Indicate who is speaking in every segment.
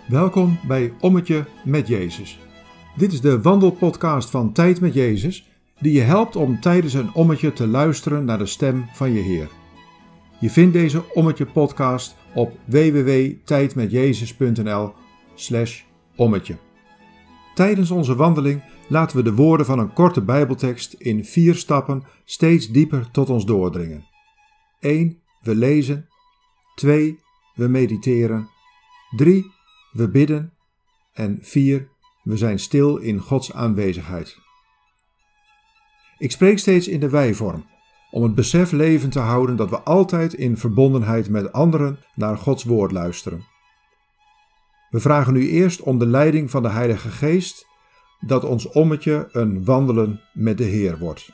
Speaker 1: Welkom bij Ommetje met Jezus. Dit is de wandelpodcast van Tijd met Jezus, die je helpt om tijdens een ommetje te luisteren naar de stem van je Heer. Je vindt deze Ommetje podcast op www.tijdmetjezus.nl/ommetje. Tijdens onze wandeling laten we de woorden van een korte Bijbeltekst in 4 stappen steeds dieper tot ons doordringen. 1. We lezen. 2. We mediteren. 3. We bidden. En 4. We zijn stil in Gods aanwezigheid. Ik spreek steeds in de wij-vorm, om het besef levend te houden dat we altijd in verbondenheid met anderen naar Gods woord luisteren. We vragen nu eerst om de leiding van de Heilige Geest, dat ons ommetje een wandelen met de Heer wordt.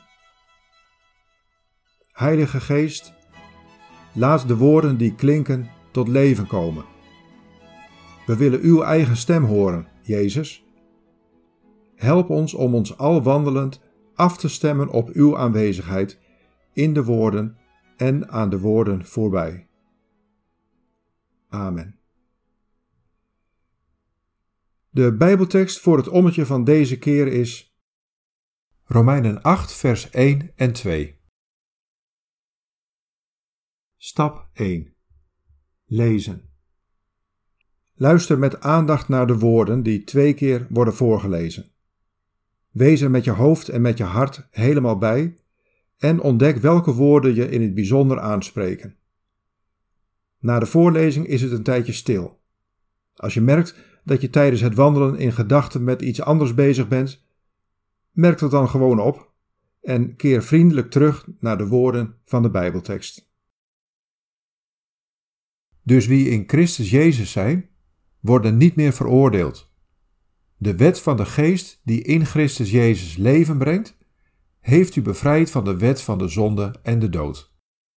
Speaker 1: Heilige Geest, laat de woorden die klinken tot leven komen. We willen uw eigen stem horen, Jezus. Help ons om ons al wandelend af te stemmen op uw aanwezigheid in de woorden en aan de woorden voorbij. Amen. De Bijbeltekst voor het ommetje van deze keer is Romeinen 8 vers 1 en 2. Stap 1. Lezen. Luister met aandacht naar de woorden die 2 keer worden voorgelezen. Wees er met je hoofd en met je hart helemaal bij en ontdek welke woorden je in het bijzonder aanspreken. Na de voorlezing is het een tijdje stil. Als je merkt dat je tijdens het wandelen in gedachten met iets anders bezig bent, merk dat dan gewoon op en keer vriendelijk terug naar de woorden van de Bijbeltekst. Dus wie in Christus Jezus zijn, worden niet meer veroordeeld. De wet van de Geest die in Christus Jezus leven brengt, heeft u bevrijd van de wet van de zonde en de dood.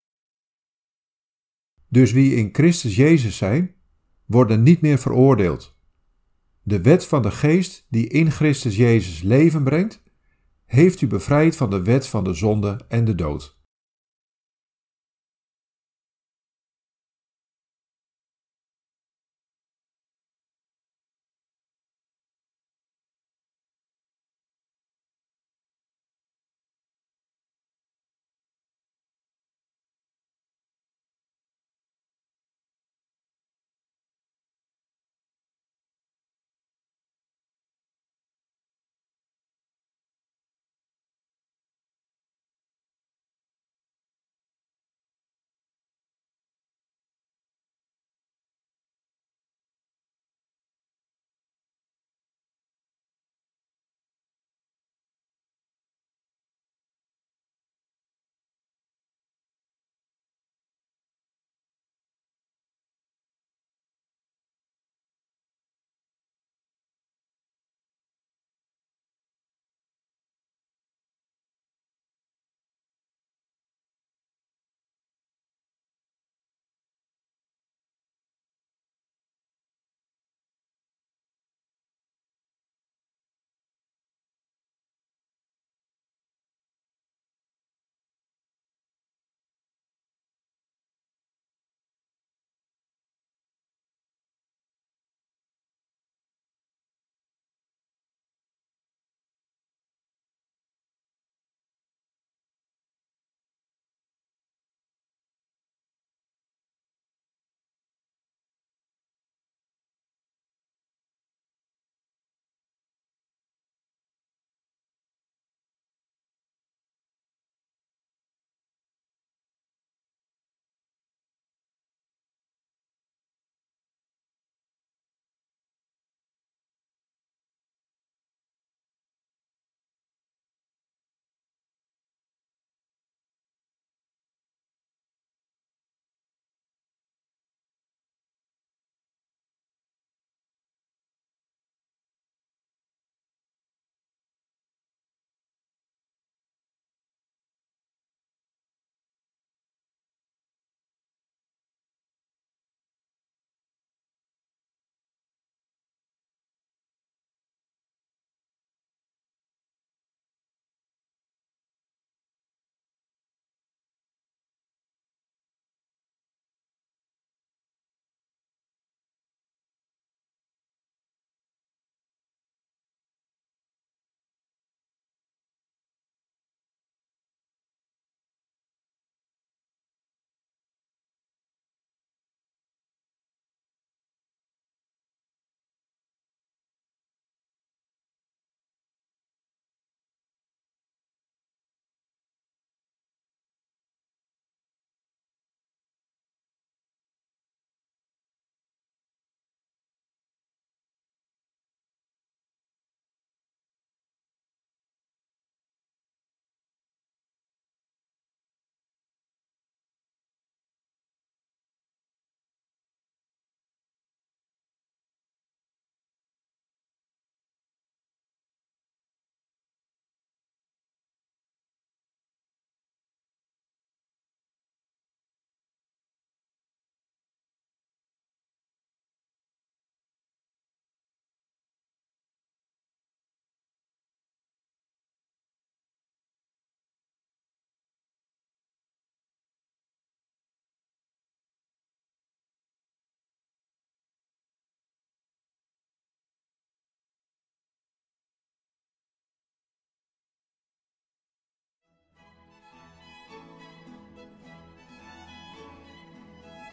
Speaker 1: Dus wie in Christus Jezus zijn, worden niet meer veroordeeld. De wet van de Geest die in Christus Jezus leven brengt, heeft u bevrijd van de wet van de zonde en de dood.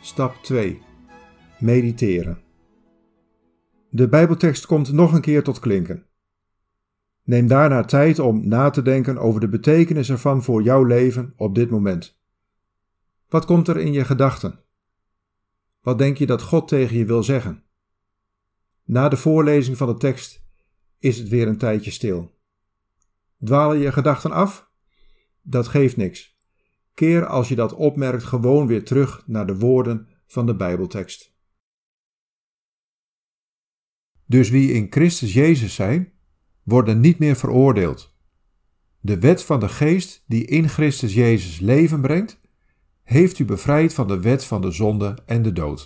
Speaker 1: Stap 2. Mediteren. De Bijbeltekst komt nog een keer tot klinken. Neem daarna tijd om na te denken over de betekenis ervan voor jouw leven op dit moment. Wat komt er in je gedachten? Wat denk je dat God tegen je wil zeggen? Na de voorlezing van de tekst is het weer een tijdje stil. Dwalen je gedachten af? Dat geeft niks. Keer als je dat opmerkt gewoon weer terug naar de woorden van de Bijbeltekst. Dus wie in Christus Jezus zijn, worden niet meer veroordeeld. De wet van de Geest die in Christus Jezus leven brengt, heeft u bevrijd van de wet van de zonde en de dood.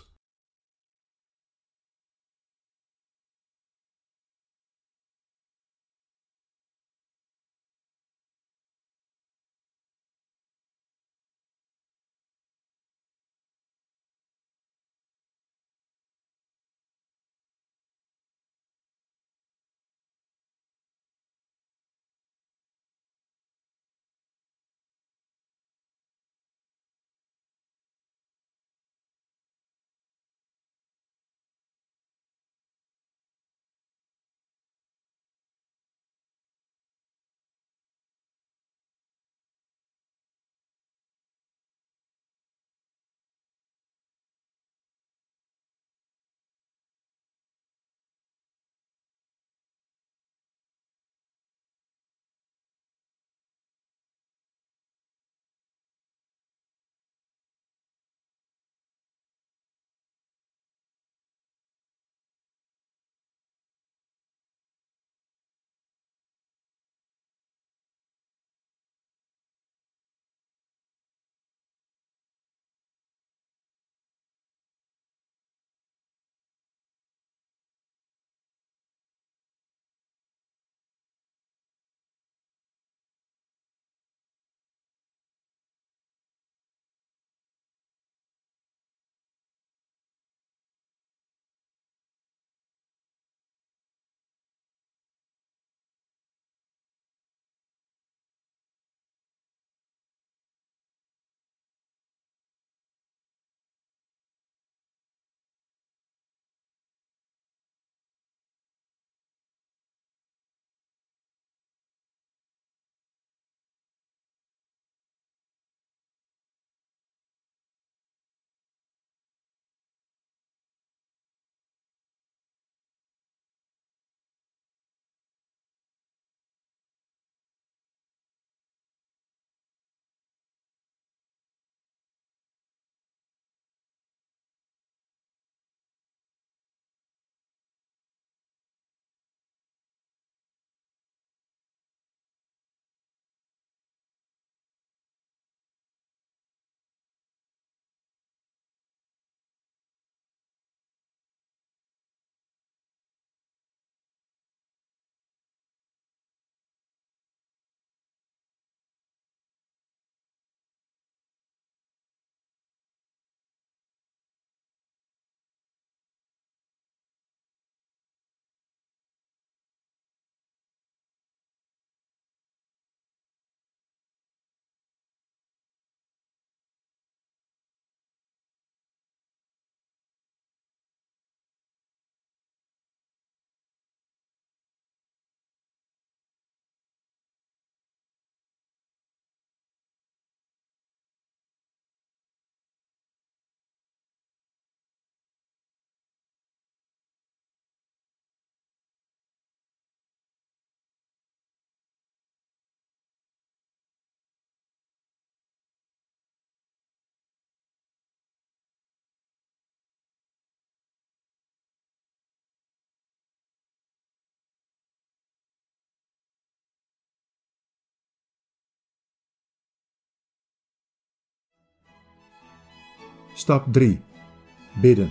Speaker 1: Stap 3. Bidden.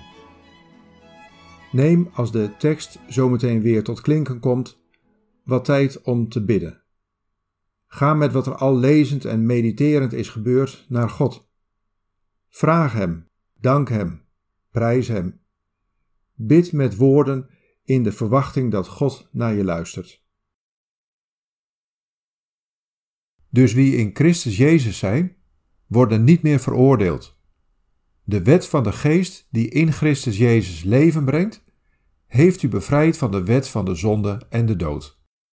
Speaker 1: Neem, als de tekst zometeen weer tot klinken komt, wat tijd om te bidden. Ga met wat er al lezend en mediterend is gebeurd naar God. Vraag Hem, dank Hem, prijs Hem. Bid met woorden in de verwachting dat God naar je luistert. Dus wie in Christus Jezus zijn, worden niet meer veroordeeld. De wet van de geest die in Christus Jezus leven brengt, heeft u bevrijd van de wet van de zonde en de dood.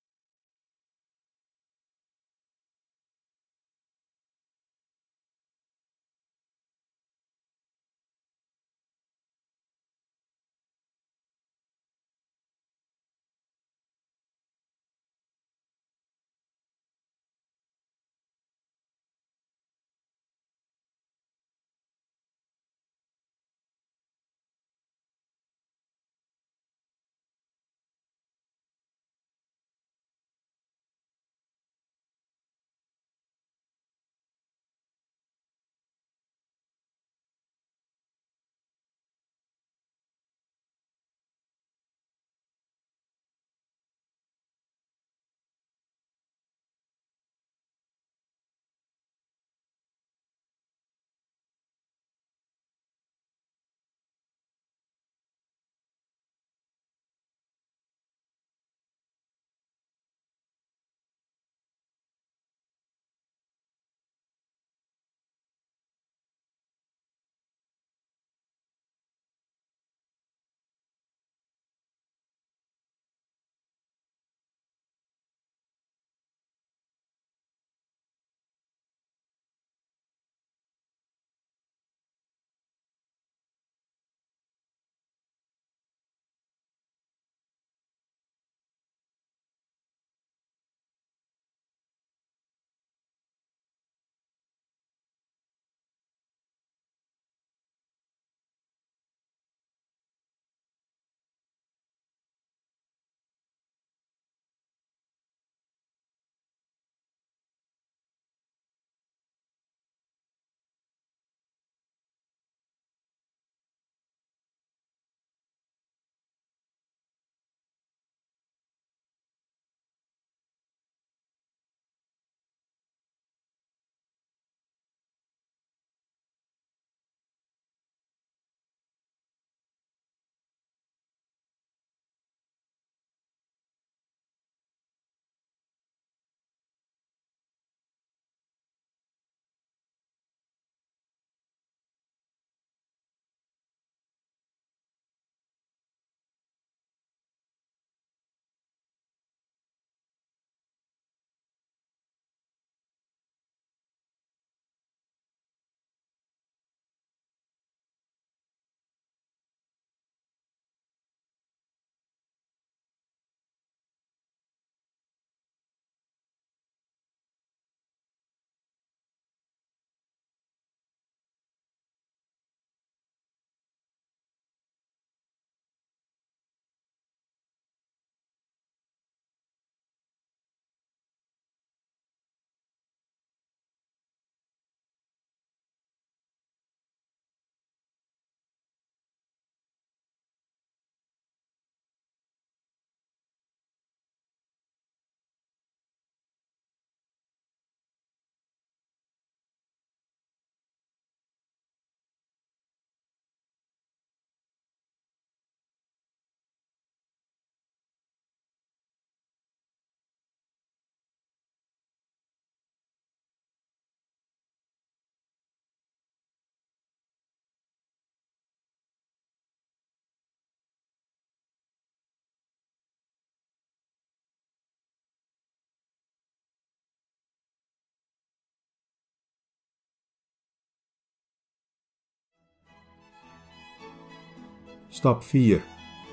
Speaker 1: Stap 4.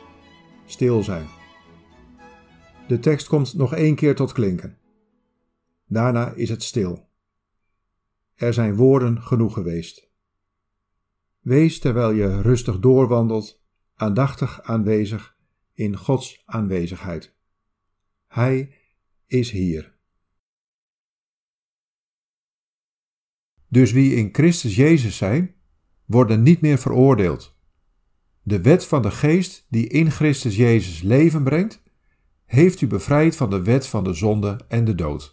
Speaker 1: Stil zijn. De tekst komt nog 1 keer tot klinken. Daarna is het stil. Er zijn woorden genoeg geweest. Wees terwijl je rustig doorwandelt, aandachtig aanwezig in Gods aanwezigheid. Hij is hier. Dus wie in Christus Jezus zijn, worden niet meer veroordeeld. De wet van de geest die in Christus Jezus leven brengt, heeft u bevrijd van de wet van de zonde en de dood.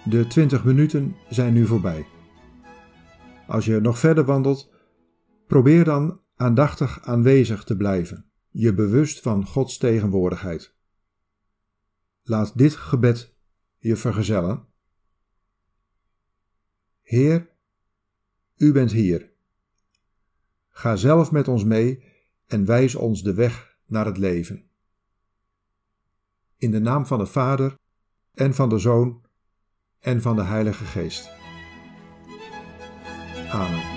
Speaker 1: De 20 minuten zijn nu voorbij. Als je nog verder wandelt, probeer dan aandachtig aanwezig te blijven, je bewust van Gods tegenwoordigheid. Laat dit gebed je vergezellen. Heer, U bent hier. Ga zelf met ons mee en wijs ons de weg naar het leven. In de naam van de Vader en van de Zoon en van de Heilige Geest. Amen.